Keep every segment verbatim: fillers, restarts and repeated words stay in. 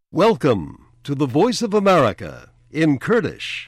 Welcome to the Voice of America in Kurdish.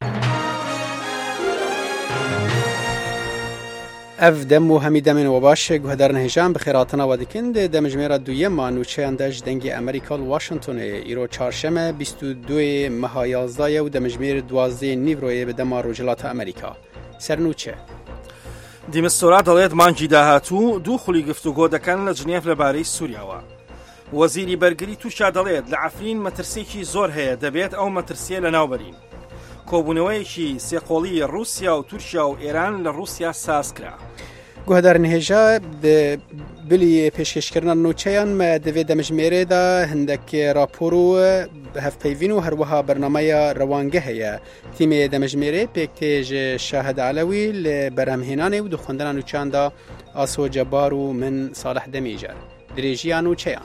اف دم و همی دمین و باشه گهدارن هجام بخیراتنا و دکند دم جمیرا دویم ما نوچه انداج دنگی امریکا واشنطن ایرو چهارشنبه بیست و دو ماه یازده و دم جمیر دوازده نیوروی به دم روجلات امریکا سر نوچه دیمستورا دەڵێت مانگی داهاتوو دوو خولی گفتوگۆ دەکەن لە جنێڤ لەبارەی سووریاوە. وەزیری بەرگری تووشا دەڵێت لە عەفرین مەترسێکی زۆر هەیە دەبێت ئەو مەترسیە لەناوبەرین. کۆبوونەوەیەکی سێقۆڵی رووسیا و تورکیا و ئێران لە رووسیا ساز کرا. گهدارن هجا بلی پێشکەشکردنا نوچەیان ما دەوێت دەمەژمێرێدا هەندێک راپۆر و هەفپەیوین و هەروەها بەرنامەیە ڕەوانگە هەیە. تیمێ دەمەژمێرێ پێکتێژ شاهد عەلەوی لە بەرهەمهێنانێ و دخواندنا نوچەیاندا ئاسۆ جەبار و من ساڵح دەمیجار. درێژیان نوچەیان.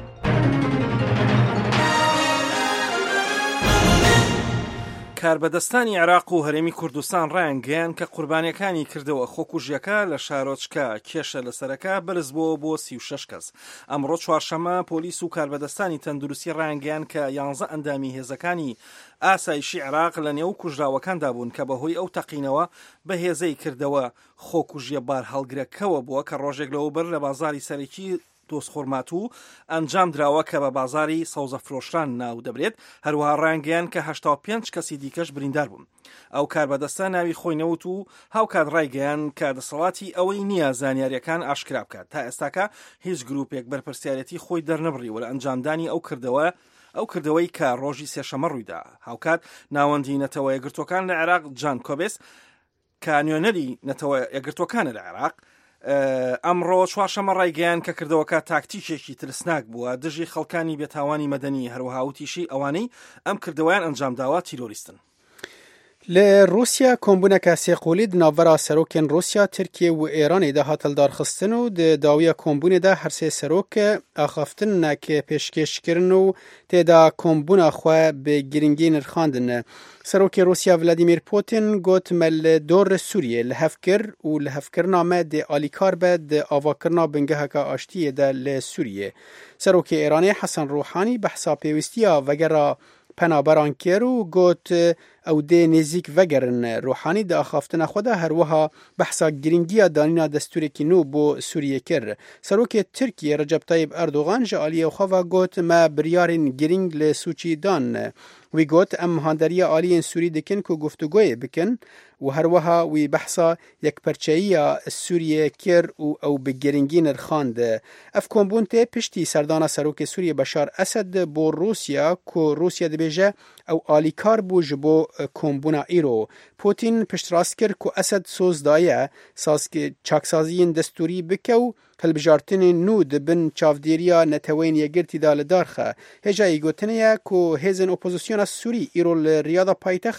کاربەدەستانی عێراق و هەرێمی کوردستان ڕایانگەیان کە قوربانیەکانی کردەوە خۆکوژیەکە لە شارۆچکە کێشە لەسەرەکە بەرز بووە بۆ سی و شەش کەس. ئەمڕۆ چوارشەممە پۆلیس و کاربەدەستانی تەندروستی ڕایانگەیان کە یانزە ئەندامی هێزەکانی ئاسایشی عێراق لە نێو کوژراوەکاندا بوون کە بەهۆی ئەو تەقینەوە بەهێزەی کردەوە خۆکوژیە بار هەڵگرەکەوە بووە کە ڕۆژێک لەوبەر لە بازاری سەرەکی دۆستخۆرماتوو ئەنجام دراوە کە بە بازاری سەوزە فرۆشتان ناو دەبرێت. هەروەها ڕایانگەیان کە هەشتا و پێنج کەسی دیکەش بریندار بوون. ئەو کاربەدەستە ناوی خۆی نەوت و هاوکات ڕایگەیان کە دەسەڵاتی ئەوەی نییە زانیاریەکان ئاشکرا بکات. تا ئێستاکە هیچ گروپێک بەرپرسیارەتی خۆی دەرنەبڕیوە لە ئەنجامدانی ئەو کردەوە ئەو کردەوەی کە ڕۆژی سێشەمە ڕوویدا. هاوکات ناوەندی نەتەوە یەکگرتوەکان لە عێراق جان کۆبێس کە نوێنەری نەتەوە یەکگرتوەکانە لە عێراق ئەمڕۆ چوارشەمە ڕایگەیان کە کردەوەکە تاکتیکێکی ترسناک بووە دژی خەڵکانی بێتاوانی مەدەنی هەروەها وتیشی ئەوانەی ئەم کردەوەیان ئەنجامداوە تیرۆریستن. لە رووسیا کۆمبوونەکە سێقۆلی ناوەرا سەرۆکێن رووسیا ترکیە و ئێرانێدا هاتەلدارخستن و داویە کۆمبوونێدا هەرسێ سەرۆک ئاخافتنەکە پێشکەشکردن و تێدا کۆمبوونە خوا بە گرنگی نرخاندن. سەرۆکی رووسیا ڤلادیمیر پوتین گوت مە لە دۆڕ سووریە لە هەفکرد و لە هەفکردنامە دێ ئالیکار بە دە ئاواکردنا بنگەهەکە ئاشتیەدا لە سووریە. سەرۆکی ئێرانی حەسەن ڕوحانی بەحسا پێویستیە ڤەگەرا پەنابەران کرد و گوت ئەو دێ نێزیک ڤەگەرن. ڕوحانی دە ئاخافتنە خۆدا هەروەها بەحسا گرنگیە دانینا دەستورێکی نو بۆ سووریە کرد. سەرۆکی تورکیە ڕەجەب تایب ئەردۆغان ژە ئالیە خۆڤا گوت مە بریارین گرنگ لە سوچی دان. وی گوت ئەم هاندەریە ئالیین سووری دکن و گفتوگۆیە بکن و هەروەها وی بەحسا یەکپەرچەییە سووریە کرد و ئەو بگرنگی نرخاند. ئەف کۆمبوون تێ پشتی سەردانە سەرۆکی سووریە بەشار ئەسەد بۆ رووسیا کۆ رووسیا دەبێژە ئەو ئالیکار بوو ji بۆ کۆمبوونا ئیرۆ. پوتین پشتڕاست کرد و ئەسەد سۆزدایە چاکسازیین دەستوری بکە و هەلبژارتنی نو دبن چاودێریە نەتەوەین یەگرتیدا لە دارخە. هێژایی گوتنەیە کۆ هێزن ئۆپۆزیسیۆنە سووری ئیرۆ لە ریادا پایتەخت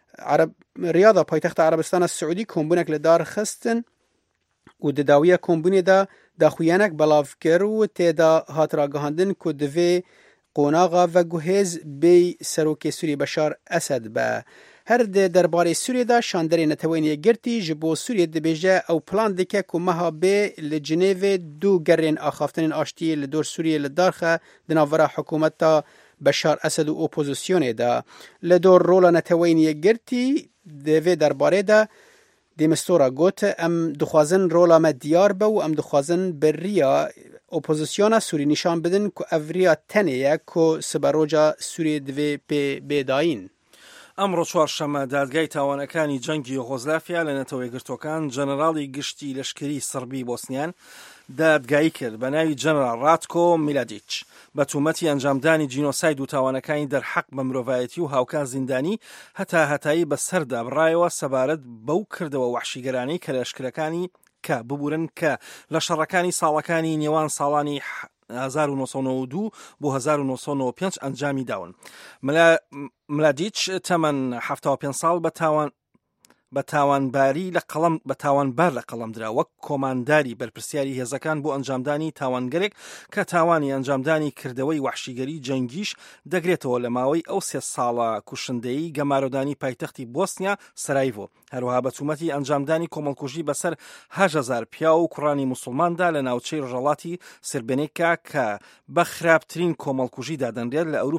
ریادا پایتەختە عەرەبستانە سعودی کۆمبوونێک لە دار خستن و دەداویە کۆمبوونێدا داخویانێک بەڵاو کرد و تێدا هاتراگەهاندن کۆ دەوێ قۆناغا ڤەگوهێز بێ سەرۆکی سووری بەشار ئەسەد بە. هەر دێ دەربارەی سووریەدا شاندەرێ نەتەوەین یەکگرتی ji بۆ سووریە دەبێژە ئەو پلان دکە و مەها بێ لە جنێڤێ دوو گەڕێن ئاخافتنên ئاشتیە لە دۆر سووریە لە دارخە دناڤەرا حکوومەتا بەشار ئەسەد و ئۆپۆزیسیۆنێدا. لە دۆر ڕۆڵە نەتەوەین یەکگرتی دەوێ دەربارەیدا دێمستۆرا گوت ئەم دخوازن ڕۆڵامە دیار بە و ئەم دخوازن بەریە ئۆپۆزیسیۆنە سووری نیشان بدن و ئەڤریا تەنەیە کۆ سبەرۆجا سووریە دەوێ پێ بێداین. ئەمڕۆ چوارشەممە دادگای تاوانەکانی جەنگی یوغۆسلاڤیا لە نەتەوە یەکگرتوەکان جەنەراڵی گشتی لەشکری سەربی بۆسنیان دادگایی کرد بە ناوی جەنەرال ڕاتکۆ میلادیچ بە تومەتی ئەنجامدانی جینۆساید و تاوانەکانی دەرحەق بە مرۆڤایەتی و هاوکات زیندانی هەتا هەتایی بەسەردا بڕایەوە سەبارەت بەو کردەوە وەحشیگەرانەی کە لەشکرەکانی کە ببورن کە لە شەڕەکانی ساڵەکانی نێوان ساڵانی هەزار و نۆسەد و نۆ و دوو بۆ هەزار و نۆسەد و نۆ و پێنج ئەنجامی داون. ملادیچ تەمەن هەفتە و پێنج ساڵ بە تاوان بە تاوانباری لە قەڵم بە تاوانبار لە قەڵەمدرا وەک کۆمانداری بەرپرسیاری هێزەکان بۆ ئەنجامدانی تاوانگەرێک کە تاوانی ئەنجامدانی کردەوەی وەحشیگەری جەنگیش دەگرێتەوە لە ماوەی ئەو سێ ساڵە کوشندەی گەمارۆدانی پایتەختی بۆسنیا سەرایڤۆ. هەروەها بە تومەتی ئەنجامدانی کۆمەڵکوژی بەسەر هەژ هەزار پیا و کوڕانی موسڵماندا لە ناوچەی ڕۆژهەڵاتی سربێنێکا کە بە خراپترین کۆمەڵکوژی دادەنرێت لە